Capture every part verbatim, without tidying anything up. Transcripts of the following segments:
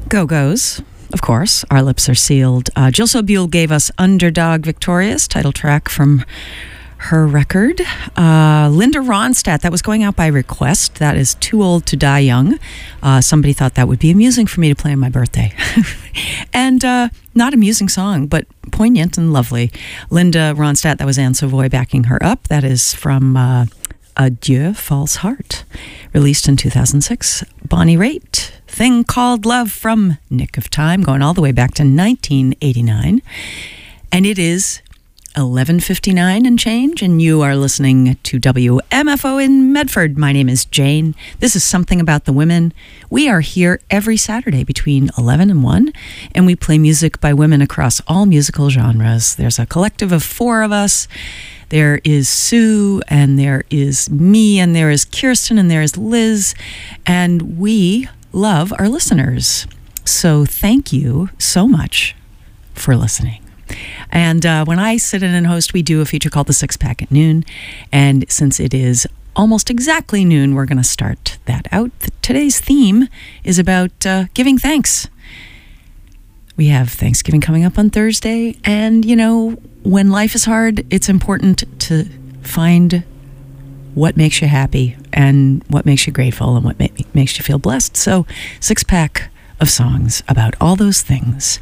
Go-Go's, of course. Our Lips Are Sealed. Uh, Jill Sobule gave us Underdog Victorious, title track from her record. Uh, Linda Ronstadt, that was going out by request. That is Too Old to Die Young. Uh, somebody thought that would be amusing for me to play on my birthday. and uh, not amusing song, but poignant and lovely. Linda Ronstadt, that was Anne Savoy backing her up. That is from uh, Adieu, False Heart, released in two thousand six. Bonnie Raitt, Thing Called Love from Nick of Time, going all the way back to nineteen eighty-nine. And it is eleven fifty-nine and change, and you are listening to W M F O in Medford. My name is Jane. This is Something About the Women. We are here every Saturday between eleven and one, and we play music by women across all musical genres. There's a collective of four of us. There is Sue, and there is me, and there is Kirsten, and there is Liz, and we love our listeners. So thank you so much for listening. And uh, when I sit in and host, we do a feature called The Six Pack at Noon. And since it is almost exactly noon, we're going to start that out. The, today's theme is about uh, giving thanks. We have Thanksgiving coming up on Thursday. And, you know, when life is hard, it's important to find what makes you happy and what makes you grateful and what ma- makes you feel blessed. So, six pack of songs about all those things.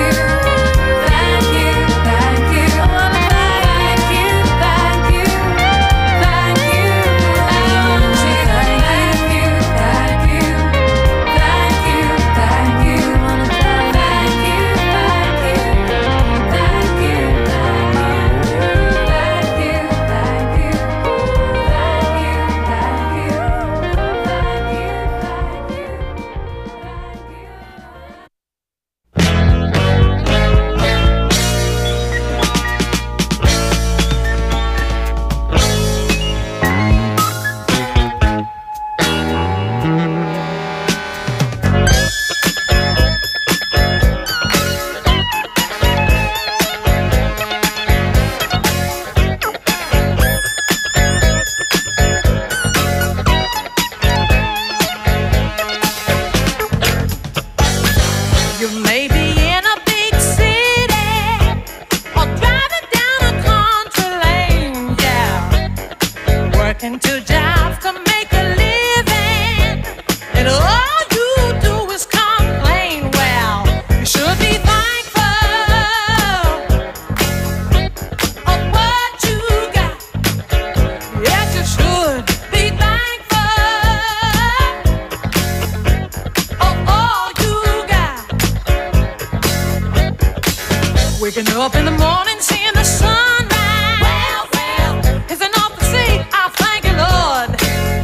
Waking up in the morning, seeing the sunrise. Well, well, it's enough to see. I thank you, Lord.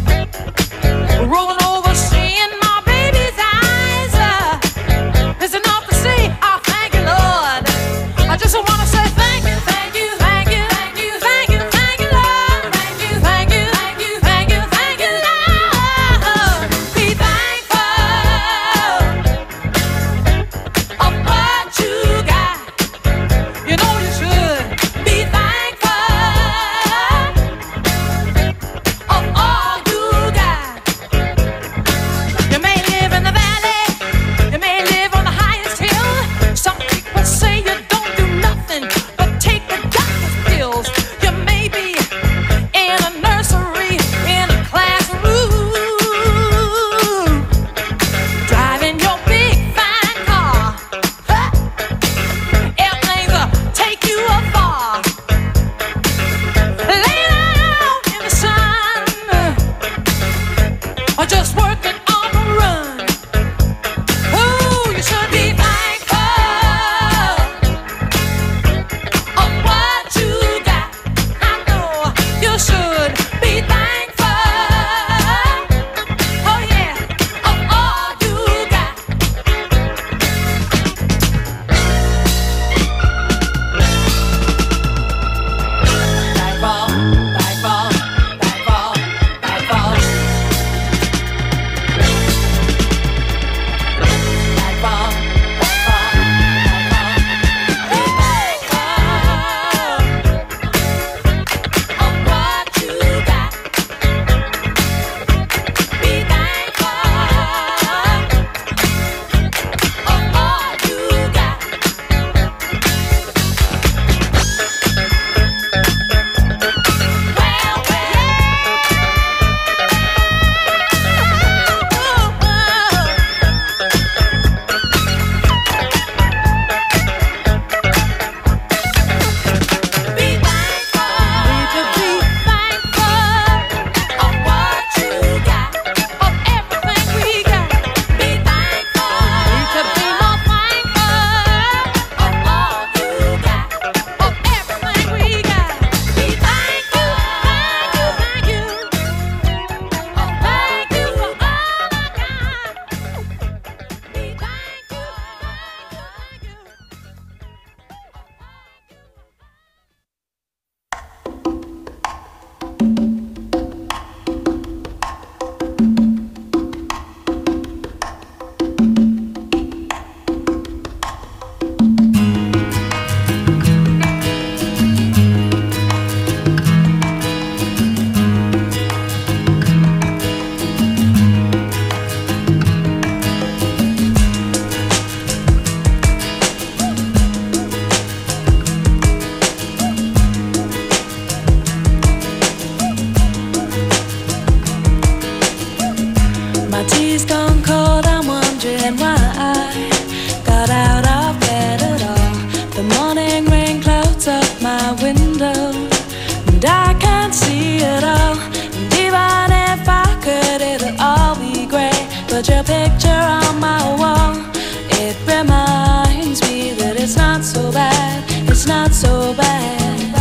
Rolling over, seeing my baby's eyes. Uh, it's enough to see. I thank you, Lord. I just want to say thank you, thank you, thank you, thank you, thank you, thank you, Lord. Thank you, thank you, thank you, thank you, thank you, Lord. Be thankful of what you got. You know you should. your picture on my wall. It reminds me that it's not so bad, it's not so bad.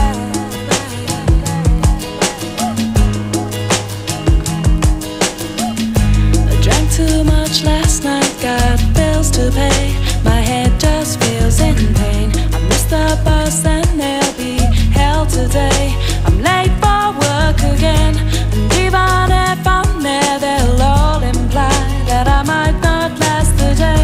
I drank too much last night, got bills to pay. My head just feels in pain. I missed the bus and there'll be hell today. I'm late for work again, and even if I'm there, they'll all imply that I might not last the day.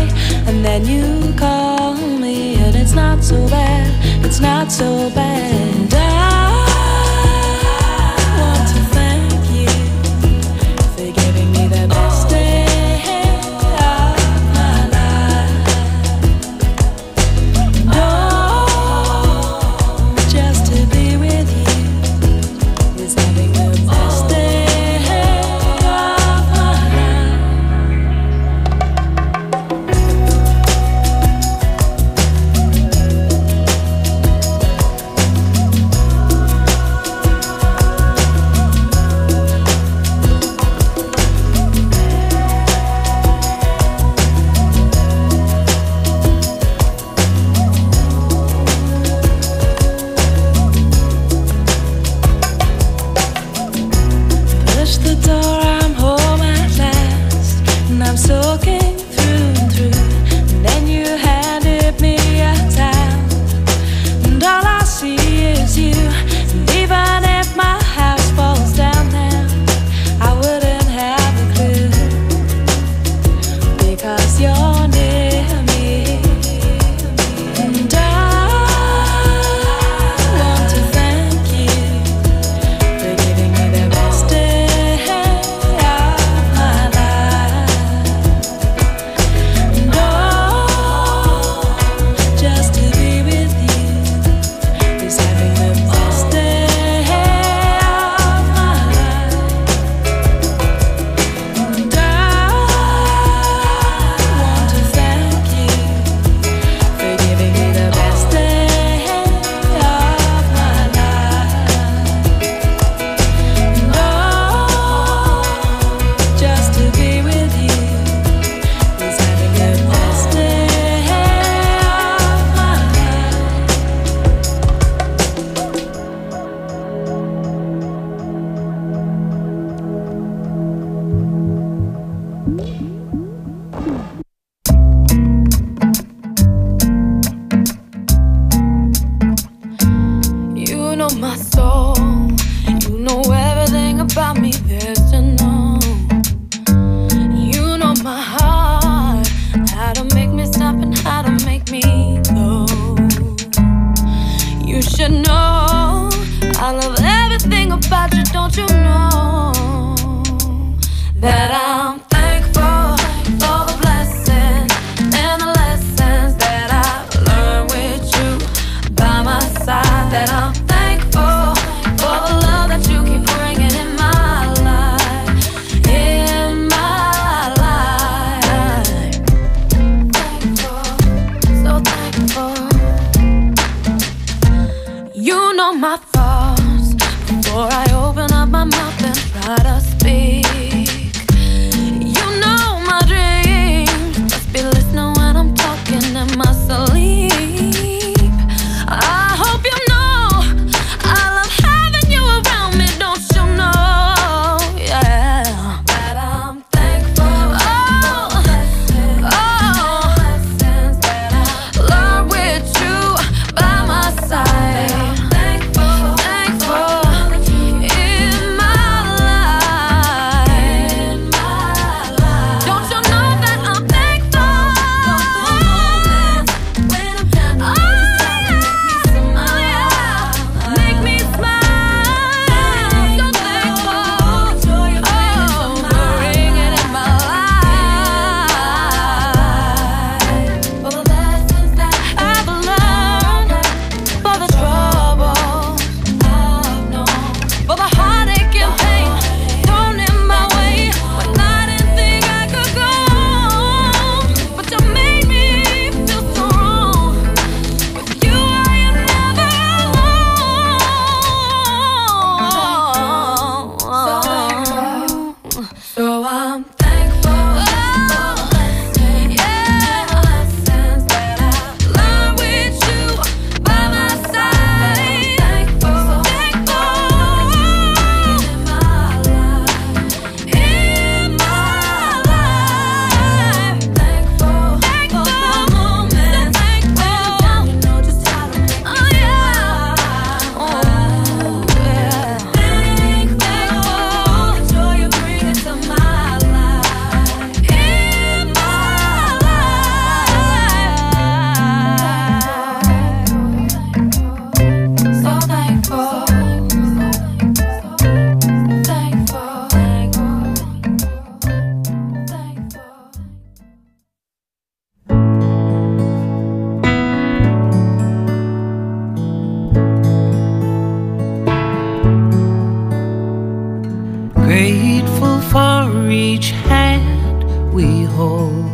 Grateful for each hand we hold,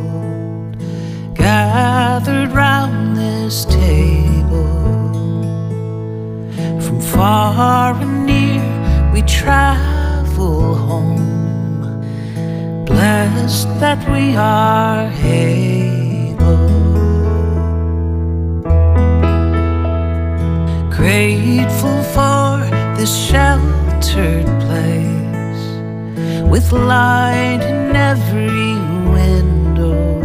gathered round this table. From far and near we travel home, blessed that we are able. Grateful for this sheltered place, with light in every window,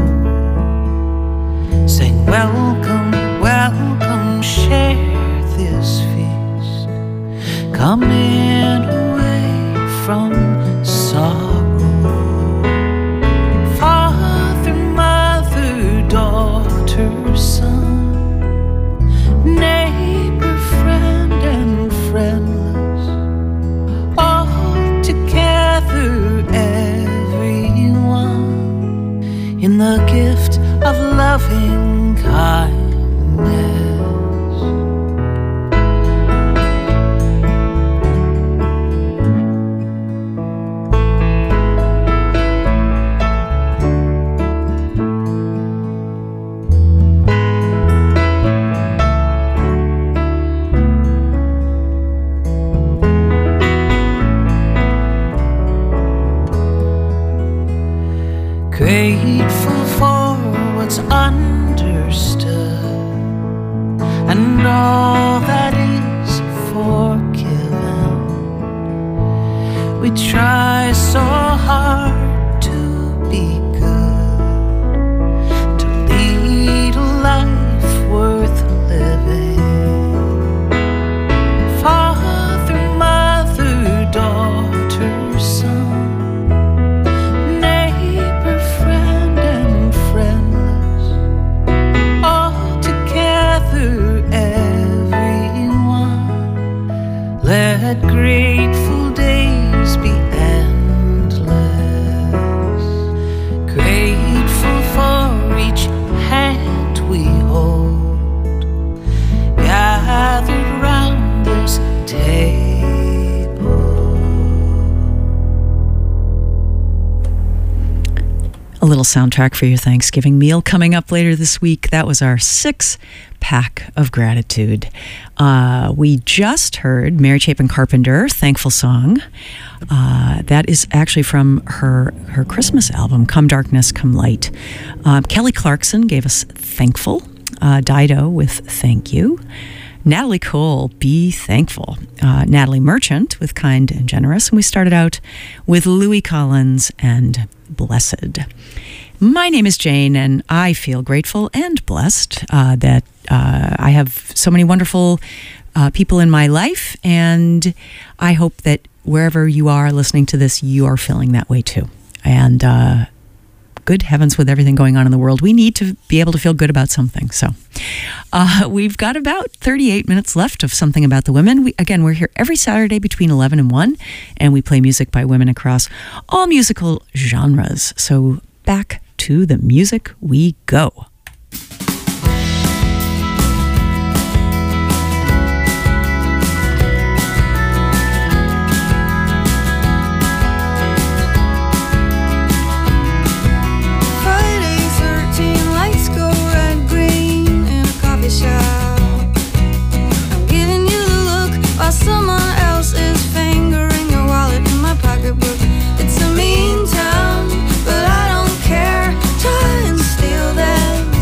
saying welcome, welcome, share this feast. Come in away from sorrow. Father, mother, daughter, son, neighbor, friend, and friendless, all together, everyone, in the gift of loving kindness. Grateful for what's understood and all that is forgiven. We try so hard to be good, to lead a life worth living. Father, mother, daughter, son, let grateful days be endless. Grateful for each hand we hold, gathered round this table. A little soundtrack for your Thanksgiving meal coming up later this week. That was our six pack of gratitude. Uh, we just heard Mary Chapin Carpenter, Thankful Song. Uh, that is actually from her, her Christmas album, Come Darkness, Come Light. Uh, Kelly Clarkson gave us Thankful. Uh, Dido with Thank You. Natalie Cole, Be Thankful. Uh, Natalie Merchant with Kind and Generous. And we started out with Louis Collins and Blessed. My name is Jane, and I feel grateful and blessed uh, that uh, I have so many wonderful uh, people in my life, and I hope that wherever you are listening to this, you are feeling that way too. And uh, good heavens, with everything going on in the world, we need to be able to feel good about something. So uh, we've got about thirty-eight minutes left of Something About the Women. We, again, we're here every Saturday between eleven and one, and we play music by women across all musical genres. So back to the music we go. It's a mean town, but I don't care. Try and steal that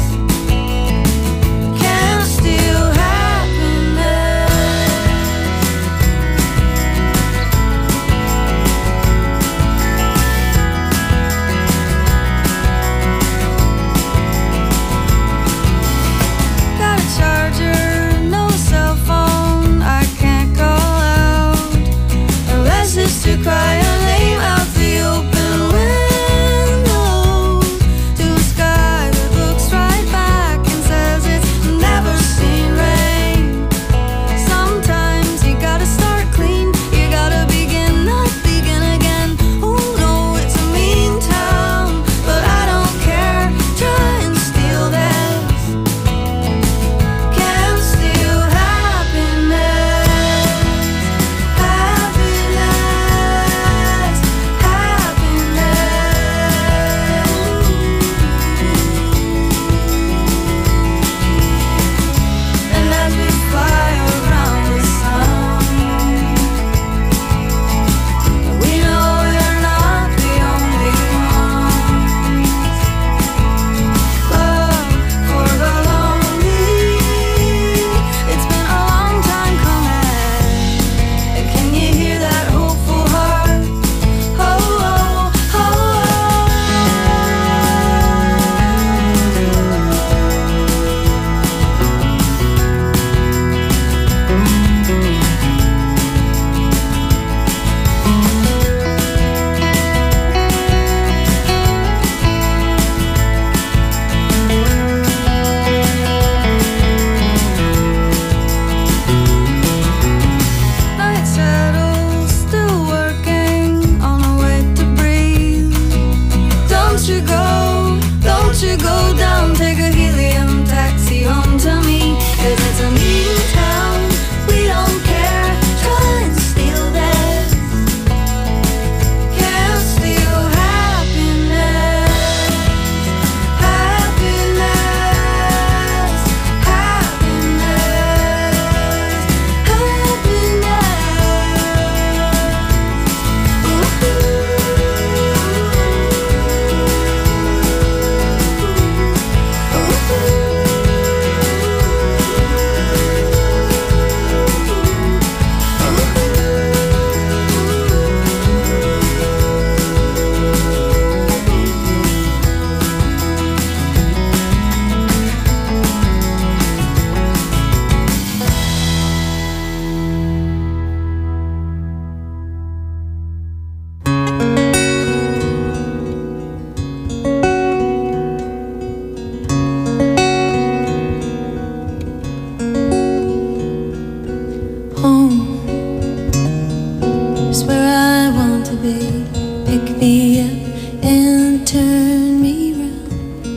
me up and turn me round.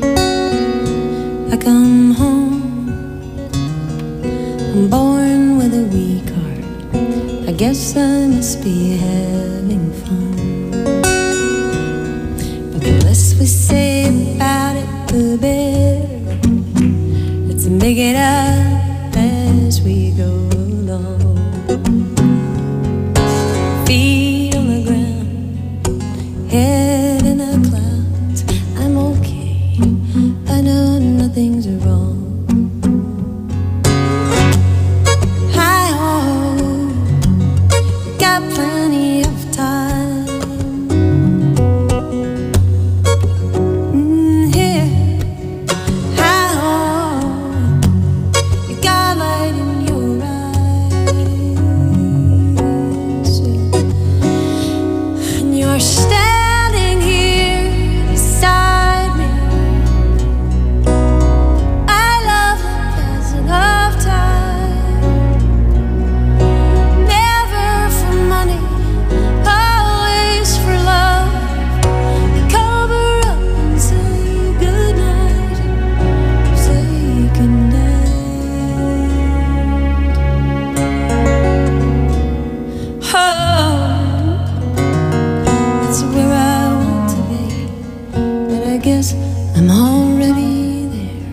I come home, I'm born with a weak heart. I guess I must be having fun. But the less we say about it, the better. Let's make it up as we go along. Feet on the ground, head in the clouds. I'm okay, I know nothing's wrong. Hi ho, got plenty of time. Mm, here, hi ho, you got light in your eyes, and you're standing here beside me. I love the passing of time. Never for money, always for love. You cover up and say goodnight, say goodnight. Oh, that's where I want to be, but I guess I'm already there.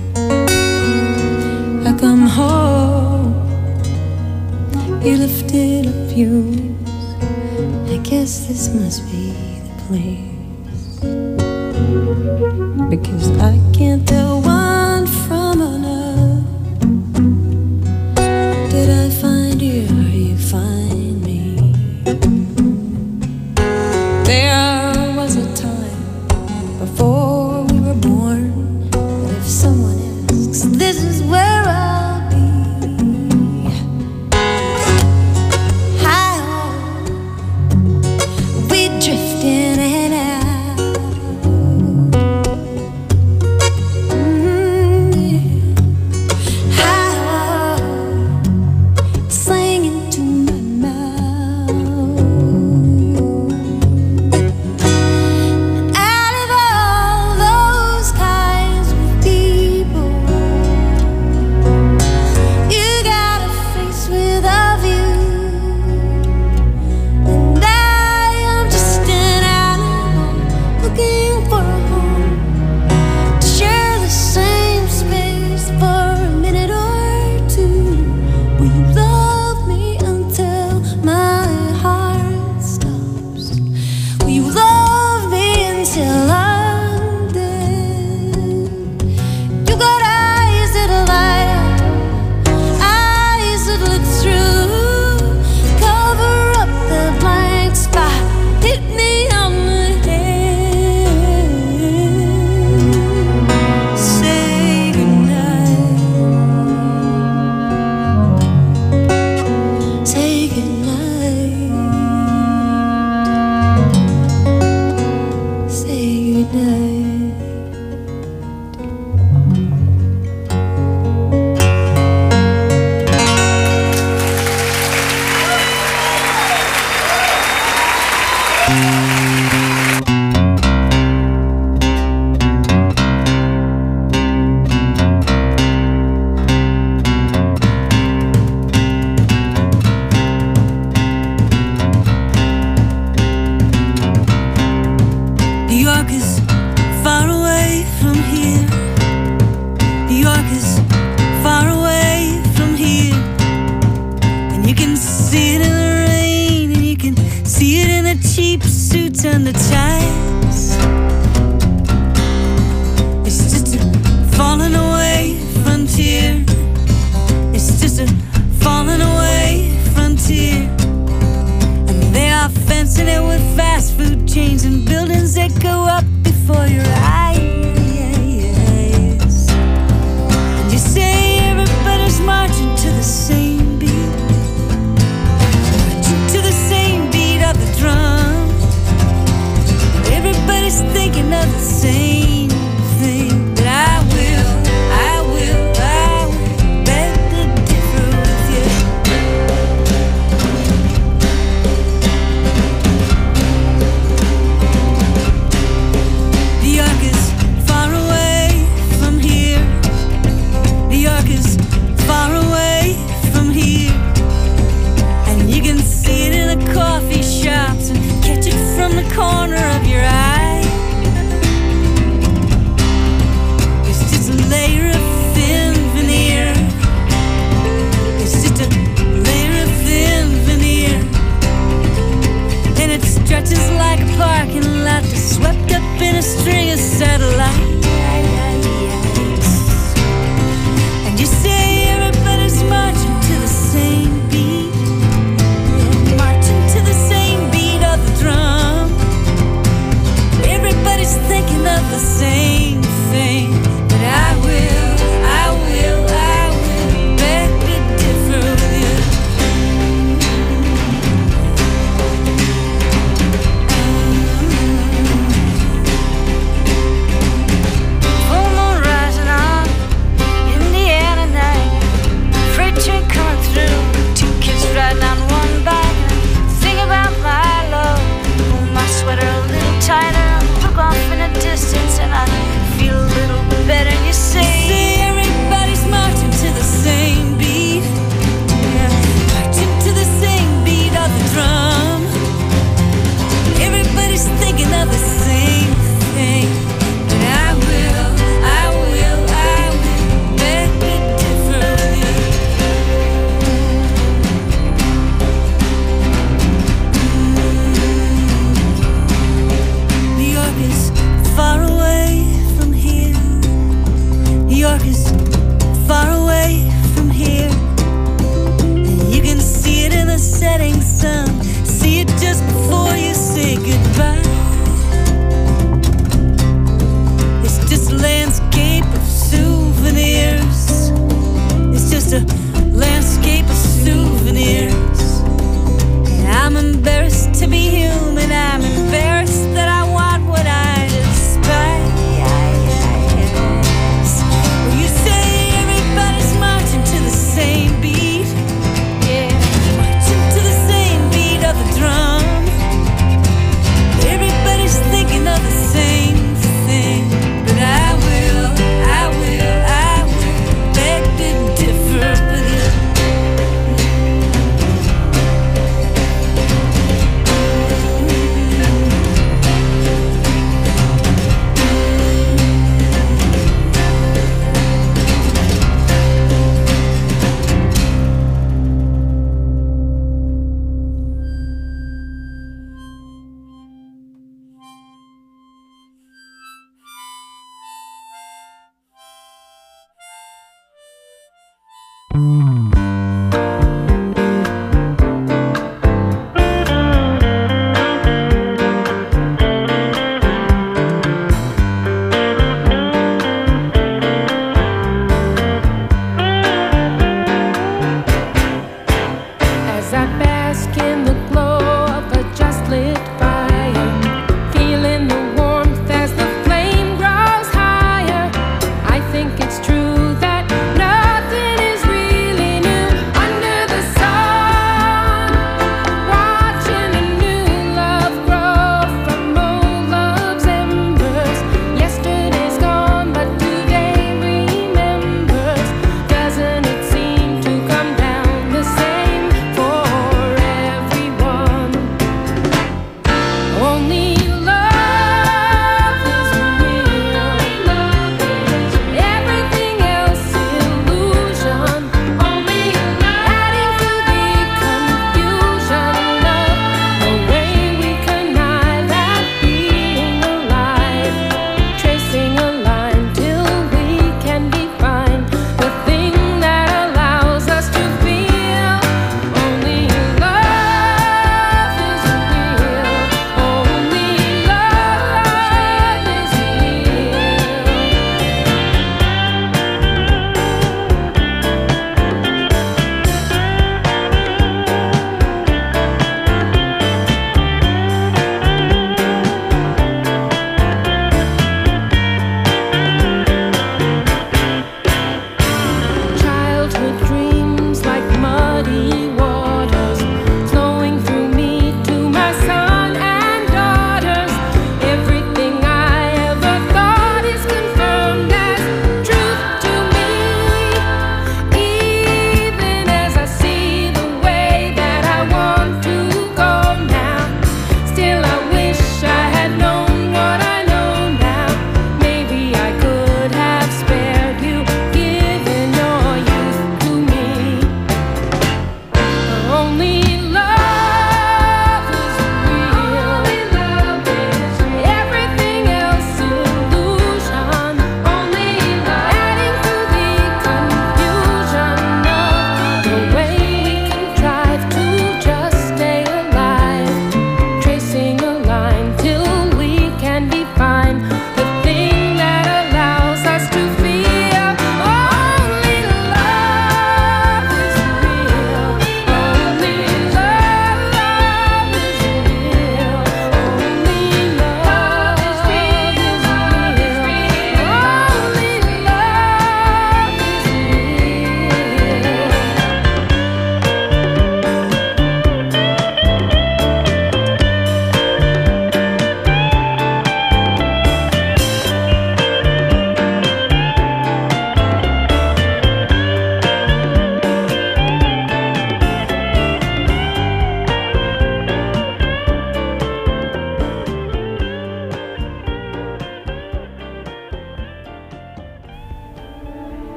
I come home, you lifted up your wings. I guess this must be the place, because I can't tell one from another. Did I find you or you find me? There was a time before we were born that if someone asks, this is where I'll be. Hi, we drift in and out. Mm, yeah. Hi, singing to my mouth. Out of all those kinds of people, you got a face with a view, and I am just an animal looking for a home to share the same space for a minute or two. Will you love me until my heart stops? Will you love me until I'm dead? You got eyes that light up, eyes that look through. Cover up the blank spot, hit me on the head. Say goodnight, say goodnight, say goodnight. New York is far away from here. New York is far away from here. And you can see it in the rain, and you can see it in the cheap suits and the ties. It's just a falling away frontier. It's just a falling away frontier. And they are fencing it with fast food chains and buildings that go up before your eyes. And you say everybody's marching to the same beat, marching to the same beat of the drum. Everybody's thinking of the same thing. But I will, I will, I will beg to differ with you. the corner of your eye. It's just a layer of thin veneer. It's just a layer of thin veneer. And it stretches like a parking lot that's swept up in a string of satellites. And you say everybody's marching to the same beat, marching to the same beat of the drum. Everybody's thinking of the same thing. But I will, I will, I will beg to differ with you.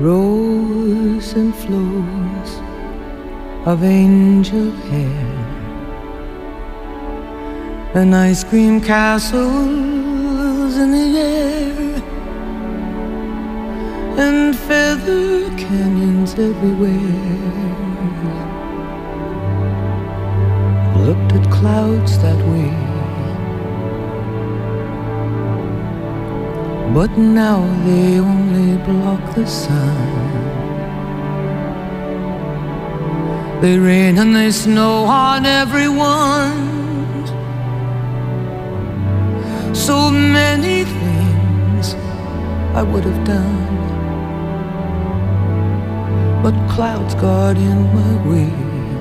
rows and flows of angel hair, and ice cream castles in the air, and feather canyons everywhere. Looked at clouds that way, but now they only block the sun. They rain and they snow on everyone. So many things I would have done, but clouds got in my way.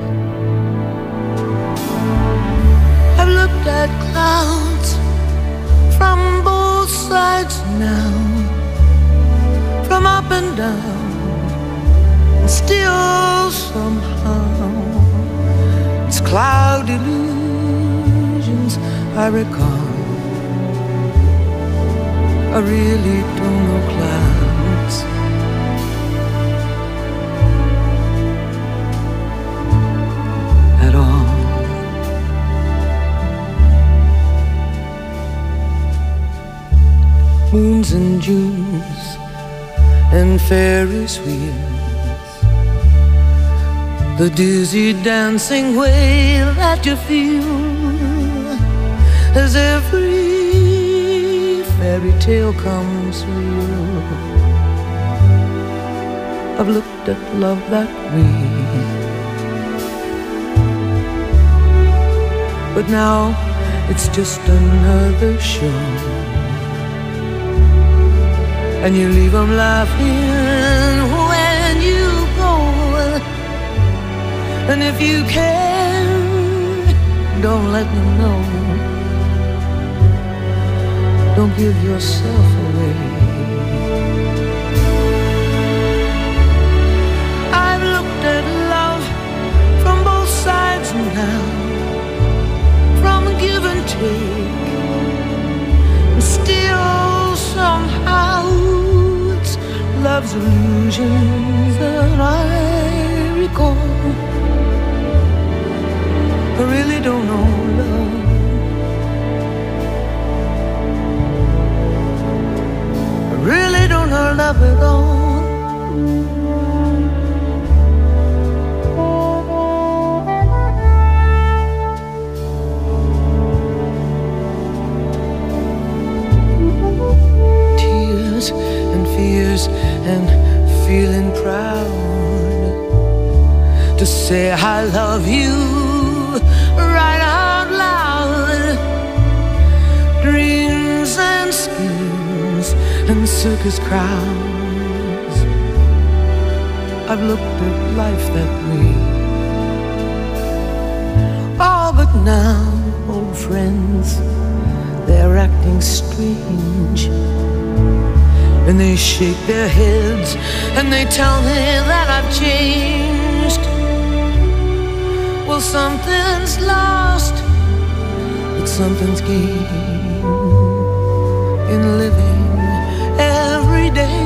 I've looked at clouds from both sides now, from up and down, and still somehow it's cloud illusions I recall. I really don't know clouds. At all. Moons and Junes and Ferris wheels, the dizzy dancing way that you feel as every fairy tale comes real. I've looked at love that way, but now it's just another show, and you leave them laughing when you go. And if you can, don't let them know. Don't give yourself away. I've looked at love from both sides now, from give and take, and still somehow it's love's illusions that I recall. I really don't know love. Really don't know love at all. Tears and fears and feeling proud to say I love you right out loud. Dreams and schemes and circus crowds, I've looked at life that way. Oh, but now, old friends, they're acting strange, and they shake their heads and they tell me that I've changed. Well, something's lost, but something's gained in living every day.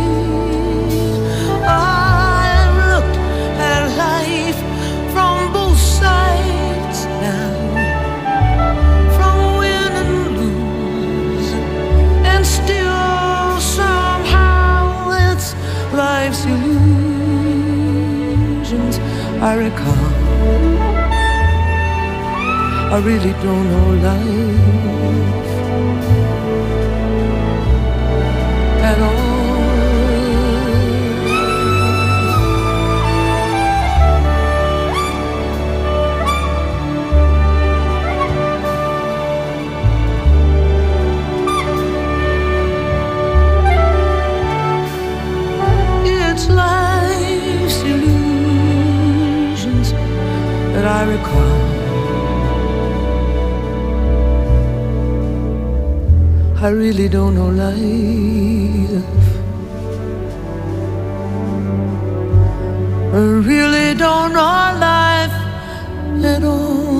I've looked at life from both sides now, from win and lose, and still somehow it's life's illusions I recall. I really don't know life at all. It's life's illusions that I recall. I really don't know life. I really don't know life at all.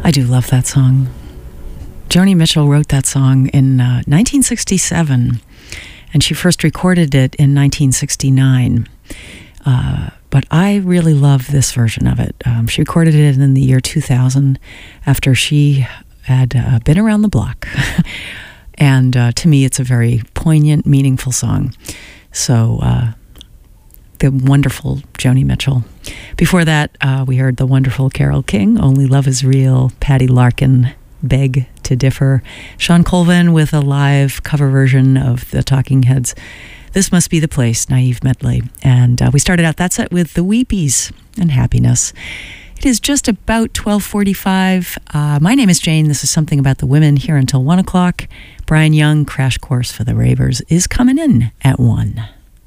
I do love that song. Joni Mitchell wrote that song in uh, nineteen sixty-seven, and she first recorded it in nineteen sixty-nine. Uh, but I really love this version of it. Um, she recorded it in the year two thousand after she had uh, been around the block. And uh, to me, it's a very poignant, meaningful song. So, uh, the wonderful Joni Mitchell. Before that, uh, we heard the wonderful Carole King, Only Love Is Real, Patty Larkin, Beg to Differ, Sean Colvin with a live cover version of the Talking Heads, This Must Be the Place, Naive Medley. And uh, we started out that set with the Weepies and Happiness. It is just about twelve forty-five. Uh, my name is Jane. This is Something About the Women here until one o'clock. Brian Young, Crash Course for the Ravers, is coming in at one.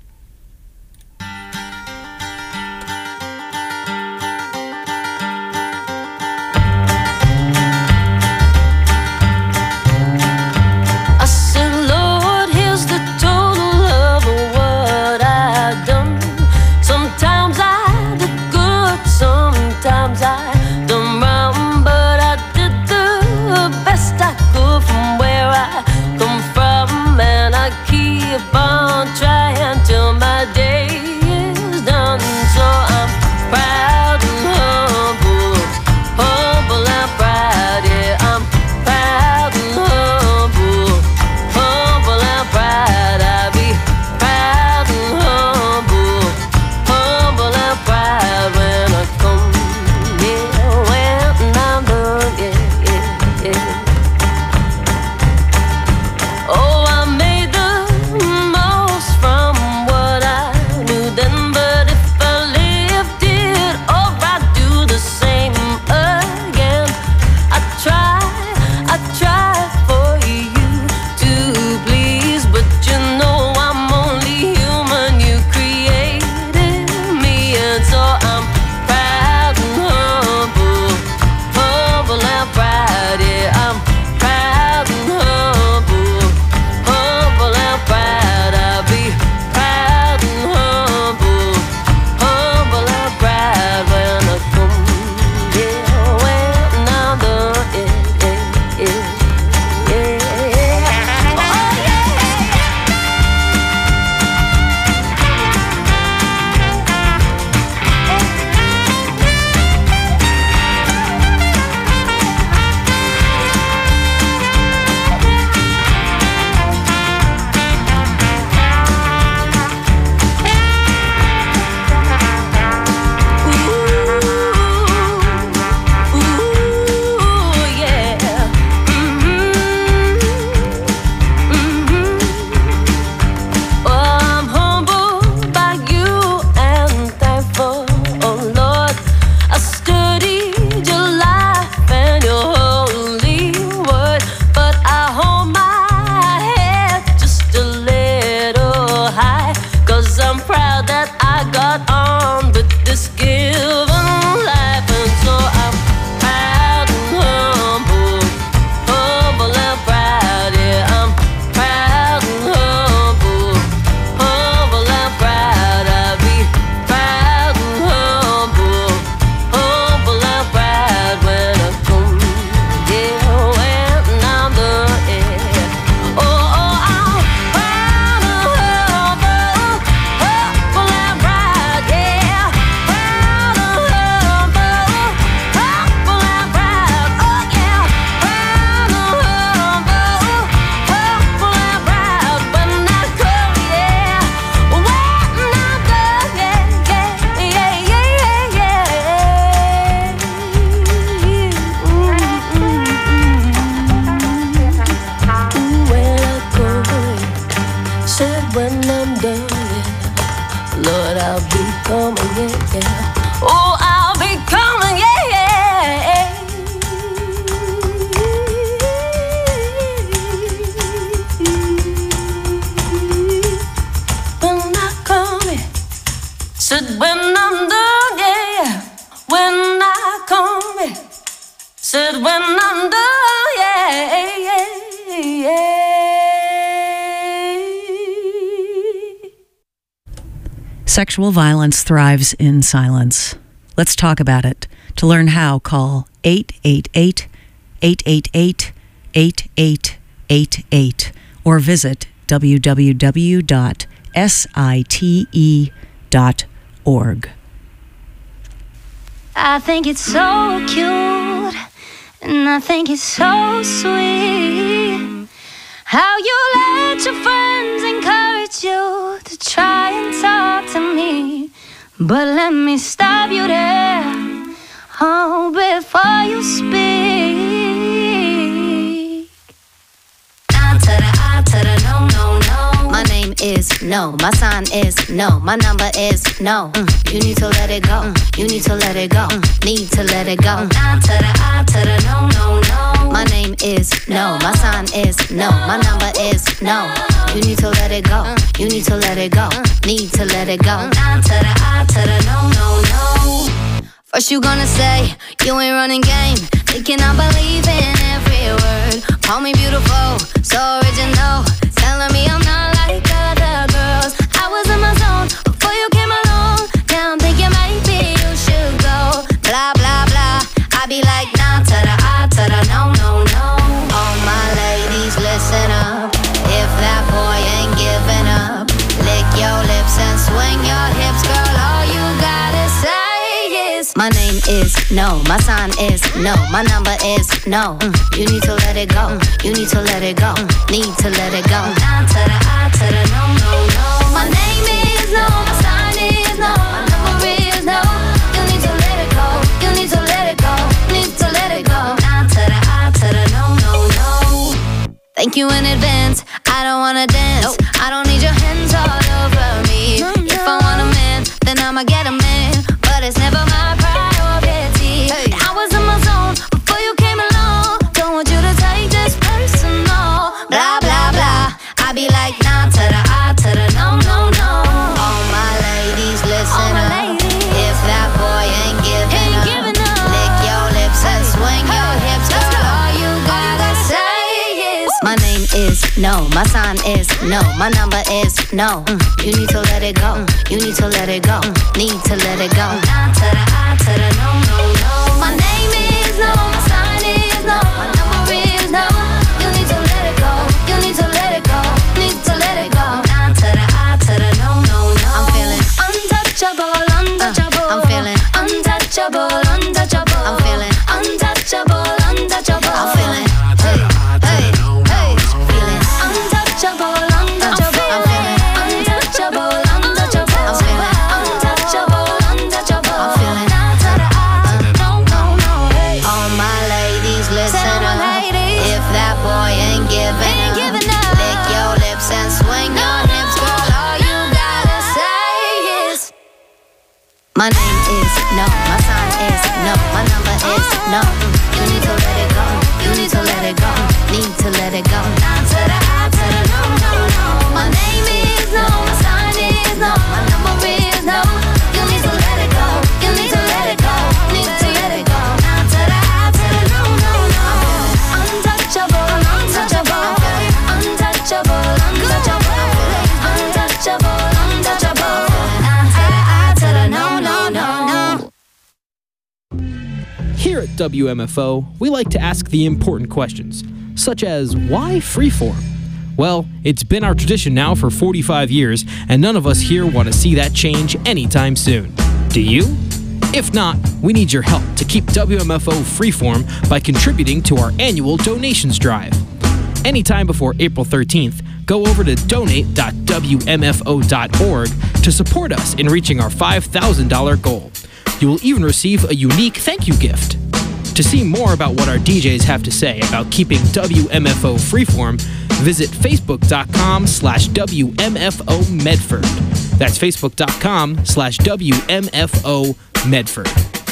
I said, Lord, here's the total of what I've done. Sometimes I did good, sometimes I done wrong, but I did the best I could from where I come from, and I keep on trying till my day is done. So I'm proud and humble, humble and proud, yeah, I'm proud and humble, humble and proud. I be proud and humble, humble and proud when I come, yeah, when I'm done, yeah, yeah, yeah. Oh, I made the most from what I knew then, but if I lived it or I do the same again, I try, I try for you to please, but you know I'm only human, you created me, and so I'm proud and humble, humble and proud, yeah, I'm proud and humble, humble and proud. I'll be proud and humble, humble and proud when I come, yeah, when I'm done, yeah, yeah, yeah, yeah. Oh, I'm humbled by you and thankful, oh Lord. I studied your life and your holy word, but I hold my head just a little high, 'cause I'm proud that I got on with this given life, and so I'm proud and humble, humble and proud, yeah, I'm proud and humble, humble and proud. I'll be proud and humble, humble and proud when I come, yeah, when I'm done, yeah. Oh, oh, I'm proud and humble, humble and proud, yeah, proud and humble, humble and proud, oh yeah, proud and humble, humble and proud when I come, yeah, when I'm done, yeah, yeah, yeah, yeah, yeah, yeah. Ooh, when I come, said when I'm done, yeah, Lord, I'll be coming, yeah, yeah. Oh, I'll be coming, yeah, yeah. When I come, said when I'm done, yeah, when I come, said when I'm done, yeah, yeah, yeah. Sexual violence thrives in silence. Let's talk about it. To learn how, call eight eight eight, eight eight eight, eight eight eight eight or visit w w w dot site dot org. I think it's so cute, and I think it's so sweet how you let your friends encourage you to try and talk to me. But let me stop you there, oh, before you speak. I to the I to the no, no, no. My name is no, my sign is no, my number is no. Mm. You need to let it go, mm. You need to let it go, mm. Need to let it go. Mm. I to the I to the no, no, no. My name is no, my sign is no, my number is no. You need to let it go, mm. You need to let it go, mm. Need to let it go. Mm. I to the I to the no, no, no. First you gonna say you ain't running game, thinking I believe in every word. Call me beautiful, so original, telling me I'm not like other girls. I was in my zone before you came along. Now I'm thinking maybe you should go. Blah blah blah. I be like nah to the I to the no no no. All my ladies listen up. If that boy ain't giving up, lick your lips and swing your hips, girl. All you gotta say. My name is no, my sign is no, my number is no. Mm. You need to let it go, mm. You need to let it go, mm. Need to let it go. Down to the I to the no, no, no. My name is no, my sign is no, my number is no. You need to let it go, you need to let it go, need to let it go. Down to the I to the no, no, no. Thank you in advance, I don't wanna dance, nope. I don't need your hands all over me. No, no. If I want a man, then I'ma get a man, but it's never my priority. Hey. I was in my zone before you came along. Don't want you to take this personal. Blah blah blah. I be like nah to the I to the no no no. All my ladies listen my up. Ladies. If that boy ain't giving, ain't up, giving up, lick your lips and swing hey. Your hips, girl. Go. All you gotta say is my name is no, my sign is no, my number is no. Mm. You need to let it go, mm. You need to let it go, mm. Need to let it go. Down to the I to the no, no, no. My name is no, my sign is no, my number is no. You need to let it go, you need to let it go, need to let it go. Down to the I to the no, no, no. I'm feeling untouchable, untouchable. Uh, I'm feeling untouchable, untouchable. I'm feeling untouchable, untouchable. I'm feeling hey, hey, hey, feeling untouchable, untouchable. I'm feeling untouchable, untouchable. I'm feeling untouchable, untouchable. I'm feeling no, no, no. All my ladies listen up. If that boy ain't giving up, lick your lips and swing your hips, girl. All you gotta say is my name is no, my sign is no, my number is no. You need to let it go, you need to let it go, need to let it go. Down to the I to the no, no, no. My name is no, my sign is no, my number is no. You need to let it go, you need to let it go, need to let it go. Down to the I to the no, no, no. Untouchable, untouchable, untouchable, untouchable, untouchable, untouchable. Down to the I to the no, no, no. Here at W M F O, we like to ask the important questions, such as why freeform? Well, it's been our tradition now for forty-five years, and none of us here want to see that change anytime soon. Do you? If not, we need your help to keep W M F O freeform by contributing to our annual donations drive. Anytime before April thirteenth, go over to donate dot w m f o dot org to support us in reaching our five thousand dollars goal. You will even receive a unique thank you gift. To see more about what our D Js have to say about keeping W M F O freeform, visit facebook dot com slash W M F O Medford. That's facebook dot com slash W M F O Medford.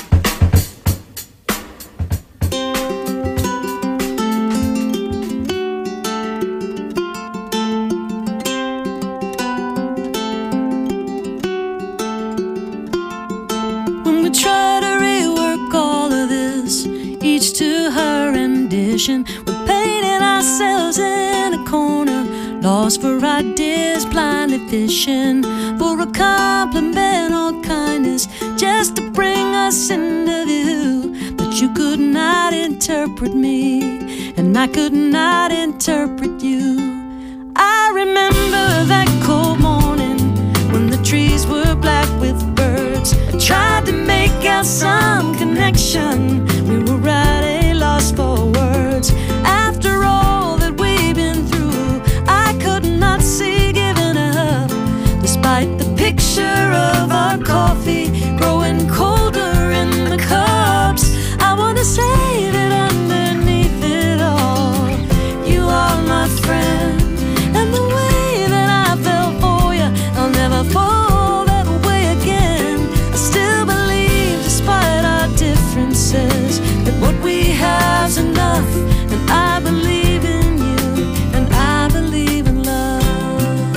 When we try to rework all of this, each to her rendition, we're painting ourselves in a corner, lost for ideas, blindly fishing for a compliment or kindness, just to bring us into view. But you could not interpret me, and I could not interpret you. I remember that cold morning when the trees were black with birds. I tried to make out some connection. We were at a loss for words. After all that we've been through, I could not see giving up, despite the picture of our coffee growing colder in the cups. I want to say that underneath it all, you are my friend. And the way that I fell for you, I'll never fall that way again. I still believe, despite our differences, that what we have's enough. And I believe in you, and I believe in love.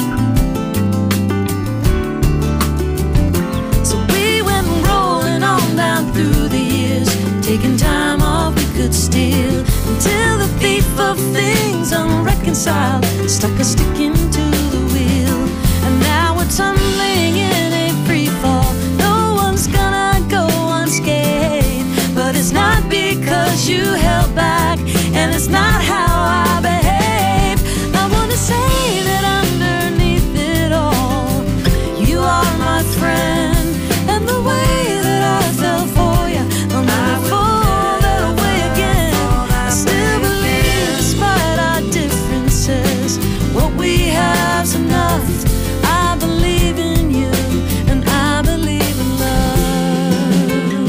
So we went rolling on down through the years, taking time off we could steal, until the thief of things unreconciled stuck a stick into the wheel. And now we're tumbling in a free fall. No one's gonna go unscathed, but it's not because you held back, and it's not how I behave. I wanna say that underneath it all, you are my friend. And the way that I fell for you, I'll never fall that way again. I still believe, despite our differences, what we have's enough. I believe in you, and I believe in love.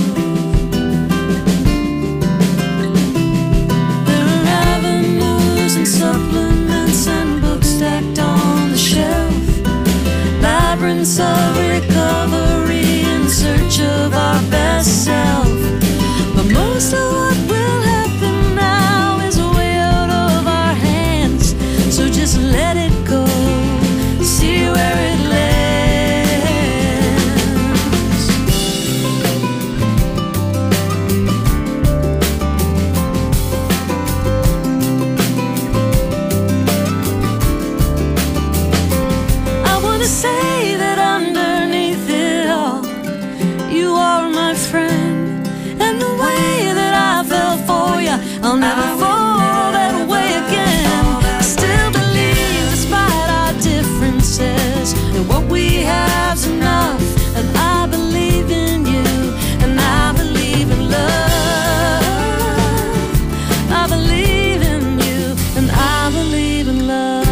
There are avenues and supplements and books stacked on the shelf, labyrinths of recovery in search of our best self. But most of what will happen now is way out of our hands, so just let it go, see where it lands. I wanna say that underneath it all, you are my friend. And the way that I fell for you, I'll never fall that way again. I still believe, despite our differences, that what we have's enough. And I believe in you, and I believe in love. I believe in you, and I believe in love.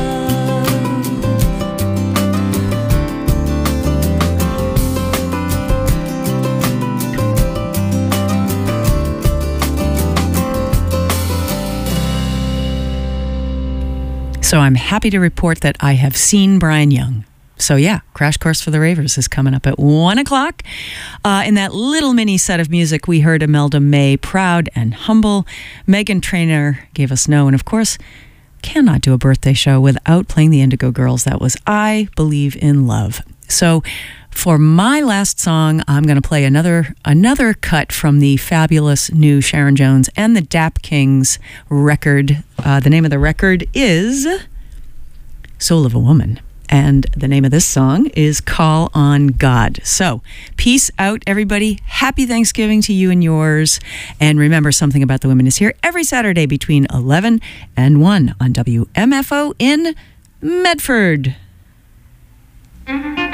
So I'm happy to report that I have seen Brian Young. So yeah, Crash Course for the Ravers is coming up at one o'clock. Uh, in that little mini set of music, we heard Imelda May, Proud and Humble. Megan Trainor gave us No. And of course, cannot do a birthday show without playing the Indigo Girls. That was I Believe in Love. So for my last song, I'm going to play another another cut from the fabulous new Sharon Jones and the Dap Kings record. Uh, the name of the record is Soul of a Woman. And the name of this song is Call on God. So, peace out, everybody. Happy Thanksgiving to you and yours. And remember, Something About the Women is here every Saturday between eleven and one on W M F O in Medford. Mm-hmm.